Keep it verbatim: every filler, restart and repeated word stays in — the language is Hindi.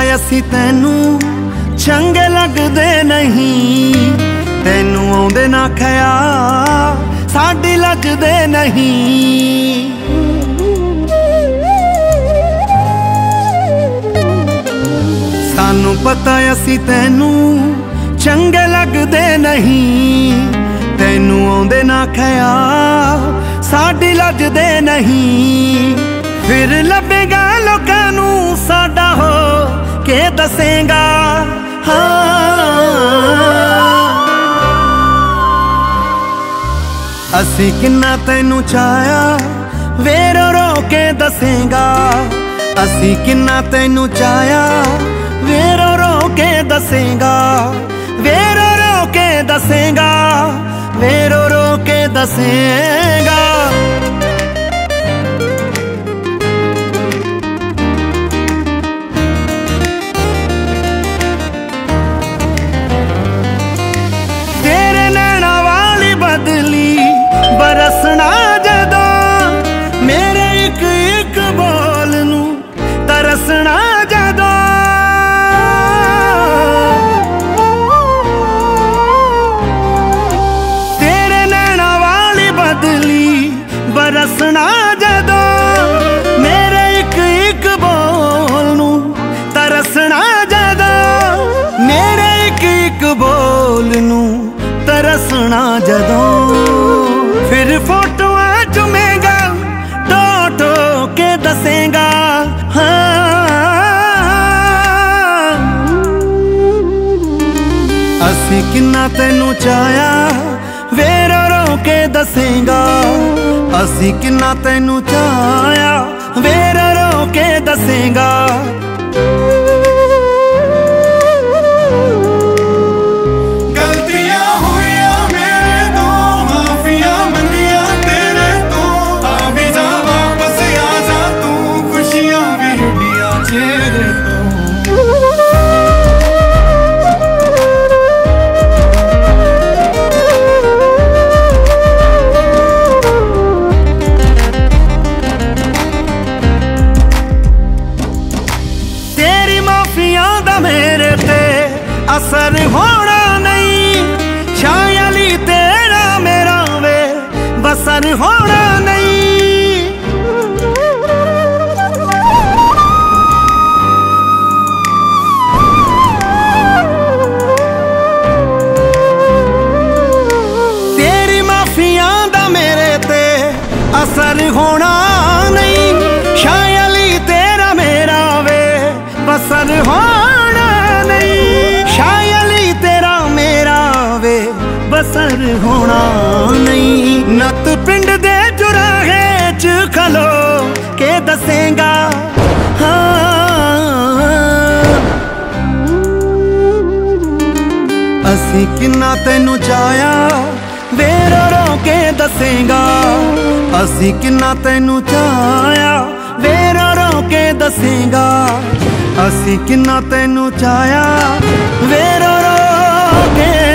असी तैनू चंगे लगदे नहीं, तैनू आउंदे ना ख्याल साडी लगदे नहीं। सानू पता असी तैनू चंगे लगदे नहीं, तैनू आउंदे ना ख्याल साडी लगदे नहीं। फिर लभेगा लोकां नू साडा हो के दसेगा। हाँ असी किन्ना तैनू चाया वे रो रो के दसेगा। असी किन्ना तैनू चाया वे रो रो के दसेगा। वे रो रो के दसेगा, वे रो रो के दसेगा। तेरे नैना वाली बदली बरसना जदों, मेरे एक एक बोल नू तरसना जदों। तेरे नैना वाली बदली बरसना जदों, मेरे एक एक बोल नू तरसना जदों। मेरे एक एक बोल नू तरसना जदों। फिर फोटोआं चुमेगा टो टो के दसेगा। हाँ असी किन्ना तैनू चाया वे रो रो के दसेगा। असी किन्ना तैनू चाया वे रो रो के दसेगा। मेरे ते असर होना नहीं, शायली तेरा मेरा वे बसर होना नहीं। तेरी माफिया दा मेरे ते असर होना नहीं, शायली तेरा मेरा वे बसर होना। शायली तेरा मेरा वे बसर होना नहीं। नत पिंड दे चुराहे च खलो के दसेगा। हाँ असी किन्ना तैनू चाया वे रो रो के दसेगा। असी किन्ना तैनू चाया वे रो रो के दसेगा। असी किन्ना तैनू चाया वे रो रो के